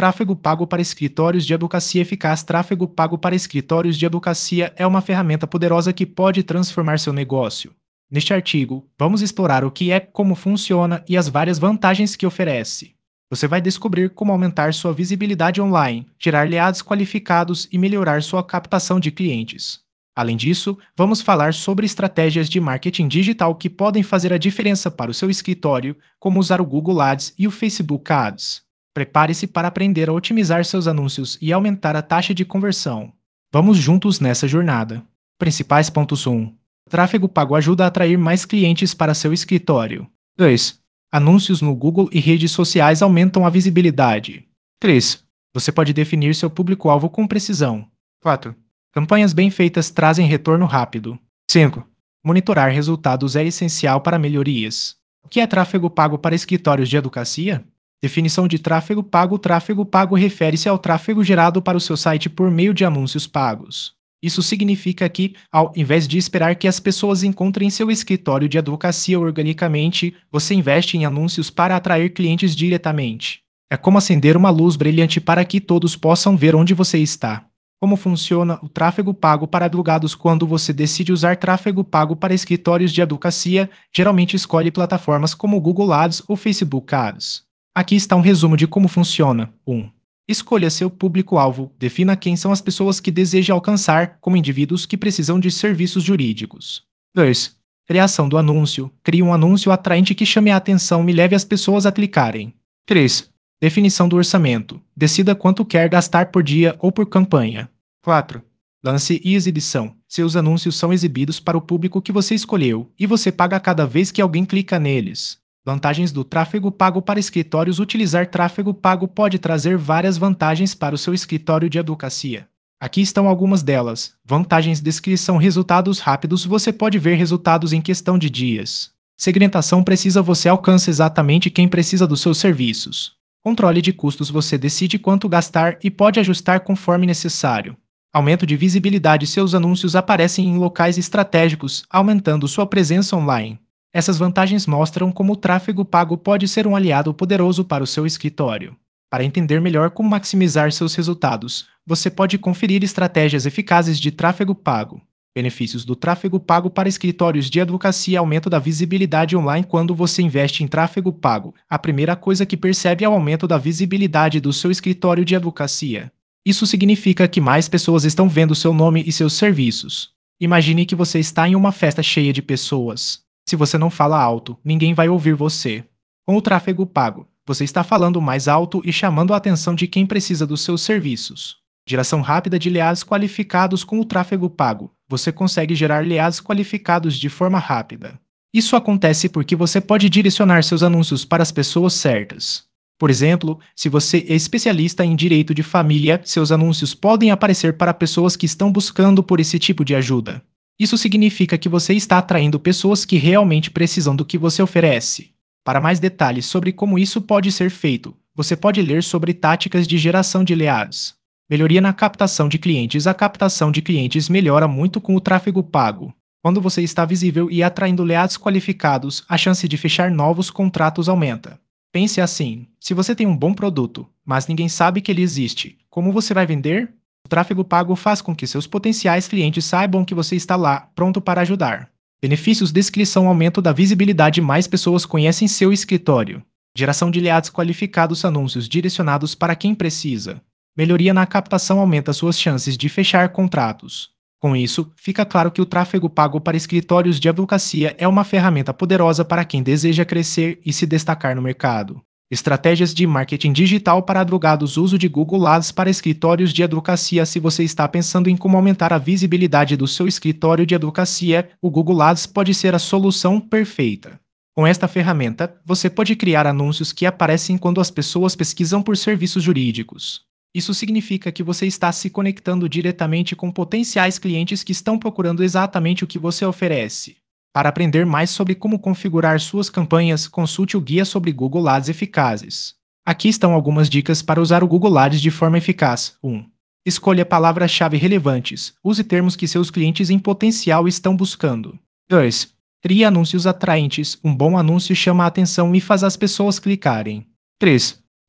Tráfego pago para escritórios de advocacia eficaz. Tráfego pago para escritórios de advocacia é uma ferramenta poderosa que pode transformar seu negócio. Neste artigo, vamos explorar o que é, como funciona e as várias vantagens que oferece. Você vai descobrir como aumentar sua visibilidade online, gerar leads qualificados e melhorar sua captação de clientes. Além disso, vamos falar sobre estratégias de marketing digital que podem fazer a diferença para o seu escritório, como usar o Google Ads e o Facebook Ads. Prepare-se para aprender a otimizar seus anúncios e aumentar a taxa de conversão. Vamos juntos nessa jornada. Principais pontos 1. Tráfego pago ajuda a atrair mais clientes para seu escritório. 2. Anúncios no Google e redes sociais aumentam a visibilidade. 3. Você pode definir seu público-alvo com precisão. 4. Campanhas bem feitas trazem retorno rápido. 5. Monitorar resultados é essencial para melhorias. O que é tráfego pago para escritórios de advocacia? Definição de tráfego pago. Tráfego pago refere-se ao tráfego gerado para o seu site por meio de anúncios pagos. Isso significa que, ao invés de esperar que as pessoas encontrem seu escritório de advocacia organicamente, você investe em anúncios para atrair clientes diretamente. É como acender uma luz brilhante para que todos possam ver onde você está. Como funciona o tráfego pago para advogados? Quando você decide usar tráfego pago para escritórios de advocacia, geralmente escolhe plataformas como Google Ads ou Facebook Ads. Aqui está um resumo de como funciona. 1. Escolha seu público-alvo. Defina quem são as pessoas que deseja alcançar, como indivíduos que precisam de serviços jurídicos. 2. Criação do anúncio. Crie um anúncio atraente que chame a atenção e leve as pessoas a clicarem. 3. Definição do orçamento. Decida quanto quer gastar por dia ou por campanha. 4. Lance e exibição. Seus anúncios são exibidos para o público que você escolheu, e você paga cada vez que alguém clica neles. Vantagens do tráfego pago para escritórios. Utilizar tráfego pago pode trazer várias vantagens para o seu escritório de advocacia. Aqui estão algumas delas. Vantagens: descrição, resultados rápidos. Você pode ver resultados em questão de dias. Segmentação precisa. Você alcança exatamente quem precisa dos seus serviços. Controle de custos. Você decide quanto gastar e pode ajustar conforme necessário. Aumento de visibilidade. Seus anúncios aparecem em locais estratégicos, aumentando sua presença online. Essas vantagens mostram como o tráfego pago pode ser um aliado poderoso para o seu escritório. Para entender melhor como maximizar seus resultados, você pode conferir estratégias eficazes de tráfego pago. Benefícios do tráfego pago para escritórios de advocacia: aumento da visibilidade online. Quando você investe em tráfego pago, a primeira coisa que percebe é o aumento da visibilidade do seu escritório de advocacia. Isso significa que mais pessoas estão vendo seu nome e seus serviços. Imagine que você está em uma festa cheia de pessoas. Se você não fala alto, ninguém vai ouvir você. Com o tráfego pago, você está falando mais alto e chamando a atenção de quem precisa dos seus serviços. Geração rápida de leads qualificados. Com o tráfego pago, você consegue gerar leads qualificados de forma rápida. Isso acontece porque você pode direcionar seus anúncios para as pessoas certas. Por exemplo, se você é especialista em direito de família, seus anúncios podem aparecer para pessoas que estão buscando por esse tipo de ajuda. Isso significa que você está atraindo pessoas que realmente precisam do que você oferece. Para mais detalhes sobre como isso pode ser feito, você pode ler sobre táticas de geração de leads. Melhoria na captação de clientes. A captação de clientes melhora muito com o tráfego pago. Quando você está visível e atraindo leads qualificados, a chance de fechar novos contratos aumenta. Pense assim: se você tem um bom produto, mas ninguém sabe que ele existe, como você vai vender? O tráfego pago faz com que seus potenciais clientes saibam que você está lá, pronto para ajudar. Benefícios: descrição, aumento da visibilidade, mais pessoas conhecem seu escritório. Geração de leads qualificados, anúncios direcionados para quem precisa. Melhoria na captação, aumenta suas chances de fechar contratos. Com isso, fica claro que o tráfego pago para escritórios de advocacia é uma ferramenta poderosa para quem deseja crescer e se destacar no mercado. Estratégias de marketing digital para advogados. Uso de Google Ads para escritórios de advocacia. Se você está pensando em como aumentar a visibilidade do seu escritório de advocacia, o Google Ads pode ser a solução perfeita. Com esta ferramenta, você pode criar anúncios que aparecem quando as pessoas pesquisam por serviços jurídicos. Isso significa que você está se conectando diretamente com potenciais clientes que estão procurando exatamente o que você oferece. Para aprender mais sobre como configurar suas campanhas, consulte o guia sobre Google Ads eficazes. Aqui estão algumas dicas para usar o Google Ads de forma eficaz. 1. Escolha palavras-chave relevantes. Use termos que seus clientes em potencial estão buscando. 2. Crie anúncios atraentes. Um bom anúncio chama a atenção e faz as pessoas clicarem. 3.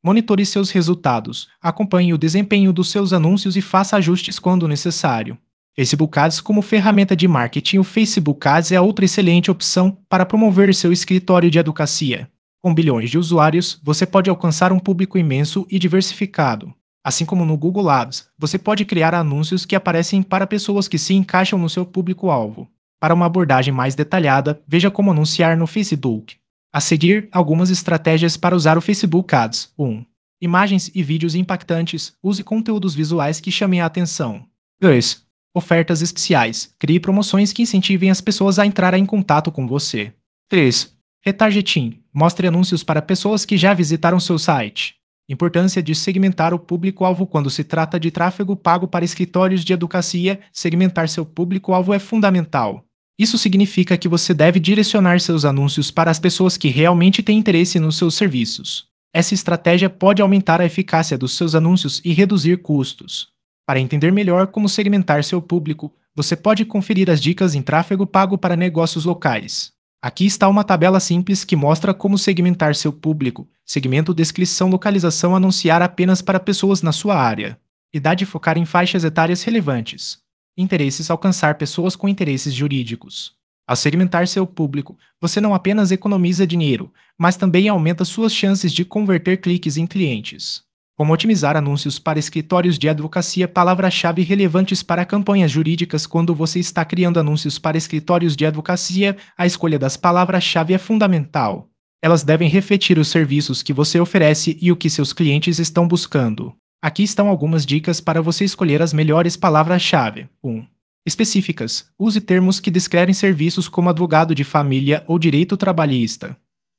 Monitore seus resultados, acompanhe o desempenho dos seus anúncios e faça ajustes quando necessário. Facebook Ads como ferramenta de marketing. O Facebook Ads é outra excelente opção para promover seu escritório de advocacia. Com bilhões de usuários, você pode alcançar um público imenso e diversificado. Assim como no Google Ads, você pode criar anúncios que aparecem para pessoas que se encaixam no seu público-alvo. Para uma abordagem mais detalhada, veja como anunciar no Facebook. A seguir, algumas estratégias para usar o Facebook Ads. 1. Imagens e vídeos impactantes. Use conteúdos visuais que chamem a atenção. 2. Ofertas especiais. Crie promoções que incentivem as pessoas a entrar em contato com você. 3. Retargeting. Mostre anúncios para pessoas que já visitaram seu site. Importância de segmentar o público-alvo. Quando se trata de tráfego pago para escritórios de advocacia, segmentar seu público-alvo é fundamental. Isso significa que você deve direcionar seus anúncios para as pessoas que realmente têm interesse nos seus serviços. Essa estratégia pode aumentar a eficácia dos seus anúncios e reduzir custos. Para entender melhor como segmentar seu público, você pode conferir as dicas em tráfego pago para negócios locais. Aqui está uma tabela simples que mostra como segmentar seu público. Segmento, descrição, localização, anunciar apenas para pessoas na sua área. Idade, focar em faixas etárias relevantes. Interesses, alcançar pessoas com interesses jurídicos. Ao segmentar seu público, você não apenas economiza dinheiro, mas também aumenta suas chances de converter cliques em clientes. Como otimizar anúncios para escritórios de advocacia. Palavras-chave relevantes para campanhas jurídicas. Quando você está criando anúncios para escritórios de advocacia, a escolha das palavras-chave é fundamental. Elas devem refletir os serviços que você oferece e o que seus clientes estão buscando. Aqui estão algumas dicas para você escolher as melhores palavras-chave. 1. Específicas. Use termos que descrevem serviços como advogado de família ou direito trabalhista.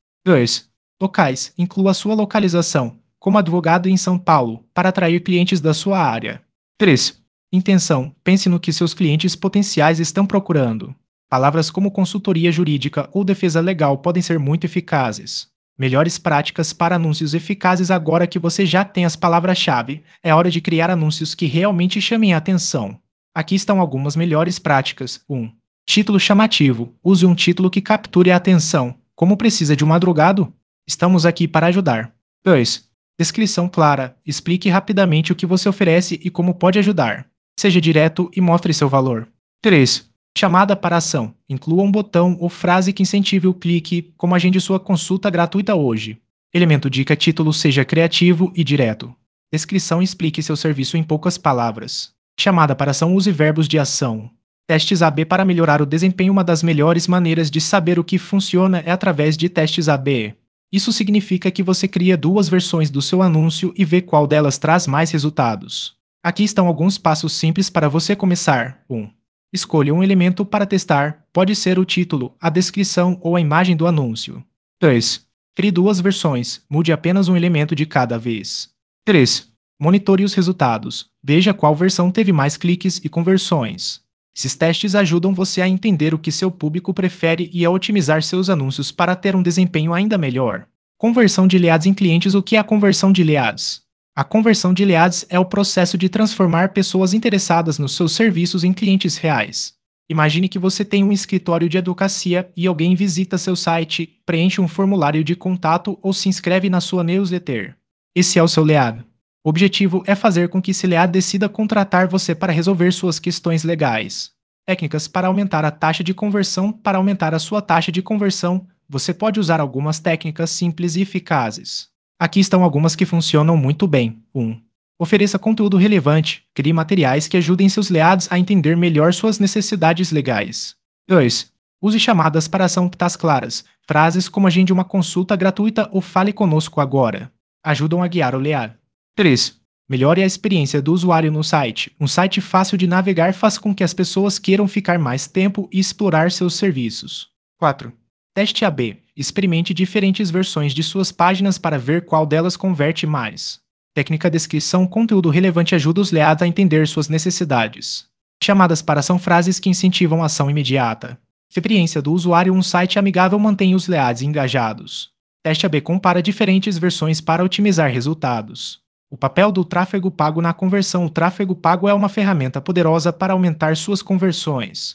2. Locais. Inclua a sua localização, como advogado em São Paulo, para atrair clientes da sua área. 3. Intenção. Pense no que seus clientes potenciais estão procurando. Palavras como consultoria jurídica ou defesa legal podem ser muito eficazes. Melhores práticas para anúncios eficazes. Agora que você já tem as palavras-chave, é hora de criar anúncios que realmente chamem a atenção. Aqui estão algumas melhores práticas. 1. Título chamativo. Use um título que capture a atenção. Como precisa de um advogado? Estamos aqui para ajudar. 2. Descrição clara. Explique rapidamente o que você oferece e como pode ajudar. Seja direto e mostre seu valor. 3. Chamada para ação. Inclua um botão ou frase que incentive o clique, como agende sua consulta gratuita hoje. Elemento dica. Título. Seja criativo e direto. Descrição. Explique seu serviço em poucas palavras. Chamada para ação. Use verbos de ação. Testes AB para melhorar o desempenho. Uma das melhores maneiras de saber o que funciona é através de testes AB. Isso significa que você cria duas versões do seu anúncio e vê qual delas traz mais resultados. Aqui estão alguns passos simples para você começar. 1. Escolha um elemento para testar, pode ser o título, a descrição ou a imagem do anúncio. 2. Crie duas versões, mude apenas um elemento de cada vez. 3. Monitore os resultados, veja qual versão teve mais cliques e conversões. Esses testes ajudam você a entender o que seu público prefere e a otimizar seus anúncios para ter um desempenho ainda melhor. Conversão de leads em clientes. O que é a conversão de leads? A conversão de leads é o processo de transformar pessoas interessadas nos seus serviços em clientes reais. Imagine que você tem um escritório de advocacia e alguém visita seu site, preenche um formulário de contato ou se inscreve na sua newsletter. Esse é o seu lead. O objetivo é fazer com que esse lead decida contratar você para resolver suas questões legais. Técnicas para aumentar a taxa de conversão. Para aumentar a sua taxa de conversão, você pode usar algumas técnicas simples e eficazes. Aqui estão algumas que funcionam muito bem. 1. Ofereça conteúdo relevante. Crie materiais que ajudem seus leads a entender melhor suas necessidades legais. 2. Use chamadas para ação claras. Frases como agende uma consulta gratuita ou fale conosco agora. Ajudam a guiar o lead. 3. Melhore a experiência do usuário no site. Um site fácil de navegar faz com que as pessoas queiram ficar mais tempo e explorar seus serviços. 4. Teste AB. Experimente diferentes versões de suas páginas para ver qual delas converte mais. Técnica. Descrição. Conteúdo relevante ajuda os leads a entender suas necessidades. Chamadas para ação. Frases que incentivam a ação imediata. Experiência do usuário. Um site amigável mantém os leads engajados. Teste AB. Compara diferentes versões para otimizar resultados. O papel do tráfego pago na conversão. O tráfego pago é uma ferramenta poderosa para aumentar suas conversões.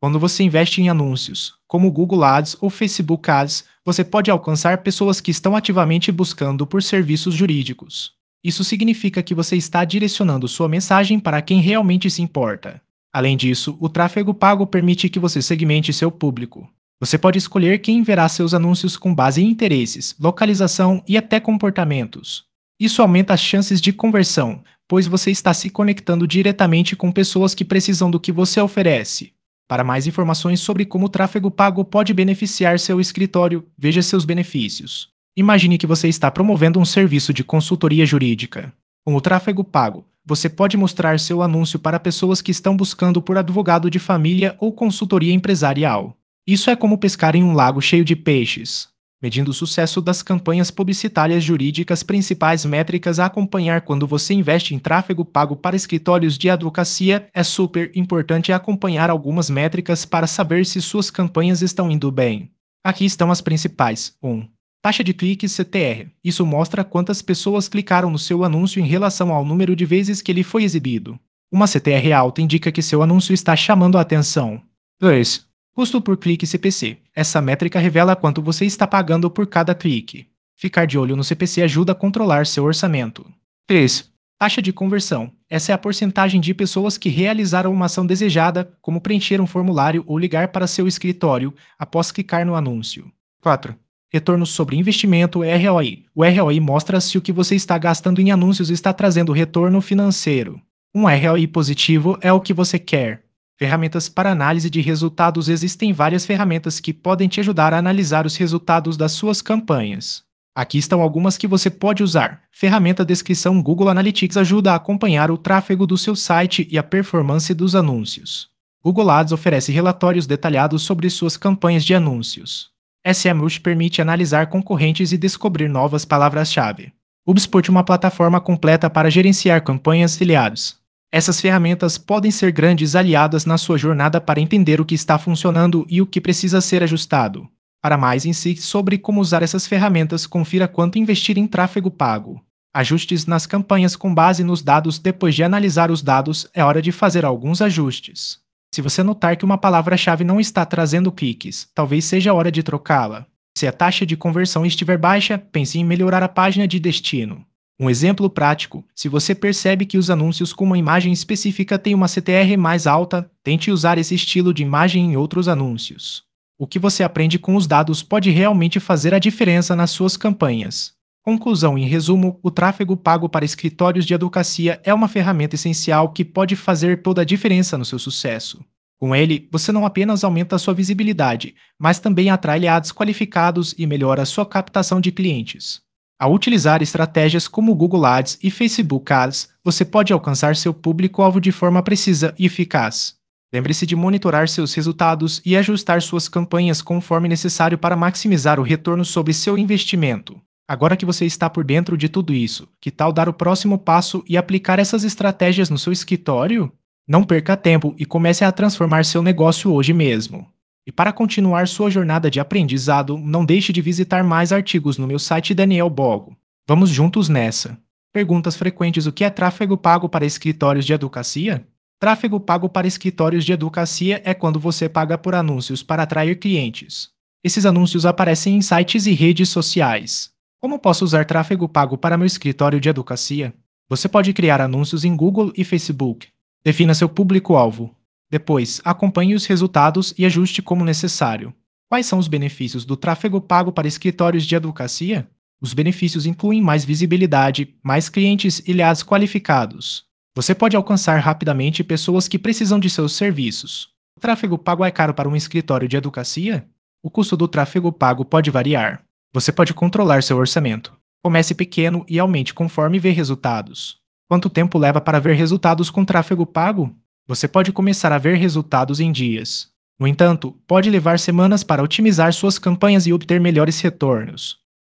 Quando você investe em anúncios, como Google Ads ou Facebook Ads, você pode alcançar pessoas que estão ativamente buscando por serviços jurídicos. Isso significa que você está direcionando sua mensagem para quem realmente se importa. Além disso, o tráfego pago permite que você segmente seu público. Você pode escolher quem verá seus anúncios com base em interesses, localização e até comportamentos. Isso aumenta as chances de conversão, pois você está se conectando diretamente com pessoas que precisam do que você oferece. Para mais informações sobre como o tráfego pago pode beneficiar seu escritório, veja seus benefícios. Imagine que você está promovendo um serviço de consultoria jurídica. Com o tráfego pago, você pode mostrar seu anúncio para pessoas que estão buscando por advogado de família ou consultoria empresarial. Isso é como pescar em um lago cheio de peixes. Medindo o sucesso das campanhas publicitárias jurídicas, principais métricas a acompanhar quando você investe em tráfego pago para escritórios de advocacia, é super importante acompanhar algumas métricas para saber se suas campanhas estão indo bem. Aqui estão as principais. 1. Taxa de cliques CTR. Isso mostra quantas pessoas clicaram no seu anúncio em relação ao número de vezes que ele foi exibido. Uma CTR alta indica que seu anúncio está chamando a atenção. 2. Custo por clique CPC. Essa métrica revela quanto você está pagando por cada clique. Ficar de olho no CPC ajuda a controlar seu orçamento. 3. Taxa de conversão. Essa é a porcentagem de pessoas que realizaram uma ação desejada, como preencher um formulário ou ligar para seu escritório, após clicar no anúncio. 4. Retorno sobre investimento ROI. O ROI mostra se o que você está gastando em anúncios está trazendo retorno financeiro. Um ROI positivo é o que você quer. Ferramentas para análise de resultados. Existem várias ferramentas que podem te ajudar a analisar os resultados das suas campanhas. Aqui estão algumas que você pode usar. Ferramenta descrição. Google Analytics ajuda a acompanhar o tráfego do seu site e a performance dos anúncios. Google Ads oferece relatórios detalhados sobre suas campanhas de anúncios. SEMrush permite analisar concorrentes e descobrir novas palavras-chave. HubSpot é uma plataforma completa para gerenciar campanhas e afiliados. Essas ferramentas podem ser grandes aliadas na sua jornada para entender o que está funcionando e o que precisa ser ajustado. Para mais insights sobre como usar essas ferramentas, confira quanto investir em tráfego pago. Ajustes nas campanhas com base nos dados. Depois de analisar os dados, é hora de fazer alguns ajustes. Se você notar que uma palavra-chave não está trazendo cliques, talvez seja a hora de trocá-la. Se a taxa de conversão estiver baixa, pense em melhorar a página de destino. Um exemplo prático: se você percebe que os anúncios com uma imagem específica têm uma CTR mais alta, tente usar esse estilo de imagem em outros anúncios. O que você aprende com os dados pode realmente fazer a diferença nas suas campanhas. Conclusão: em resumo, o tráfego pago para escritórios de advocacia é uma ferramenta essencial que pode fazer toda a diferença no seu sucesso. Com ele, você não apenas aumenta a sua visibilidade, mas também atrai aliados qualificados e melhora a sua captação de clientes. Ao utilizar estratégias como Google Ads e Facebook Ads, você pode alcançar seu público-alvo de forma precisa e eficaz. Lembre-se de monitorar seus resultados e ajustar suas campanhas conforme necessário para maximizar o retorno sobre seu investimento. Agora que você está por dentro de tudo isso, que tal dar o próximo passo e aplicar essas estratégias no seu escritório? Não perca tempo e comece a transformar seu negócio hoje mesmo. E para continuar sua jornada de aprendizado, não deixe de visitar mais artigos no meu site Daniel Bogo. Vamos juntos nessa! Perguntas frequentes: o que é tráfego pago para escritórios de advocacia? Tráfego pago para escritórios de advocacia é quando você paga por anúncios para atrair clientes. Esses anúncios aparecem em sites e redes sociais. Como posso usar tráfego pago para meu escritório de advocacia? Você pode criar anúncios em Google e Facebook. Defina seu público-alvo. Depois, acompanhe os resultados e ajuste como necessário. Quais são os benefícios do tráfego pago para escritórios de advocacia? Os benefícios incluem mais visibilidade, mais clientes e aliados qualificados. Você pode alcançar rapidamente pessoas que precisam de seus serviços. O tráfego pago é caro para um escritório de advocacia? O custo do tráfego pago pode variar. Você pode controlar seu orçamento. Comece pequeno e aumente conforme vê resultados. Quanto tempo leva para ver resultados com tráfego pago? Você pode começar a ver resultados em dias. No entanto, pode levar semanas para otimizar suas campanhas e obter melhores retornos.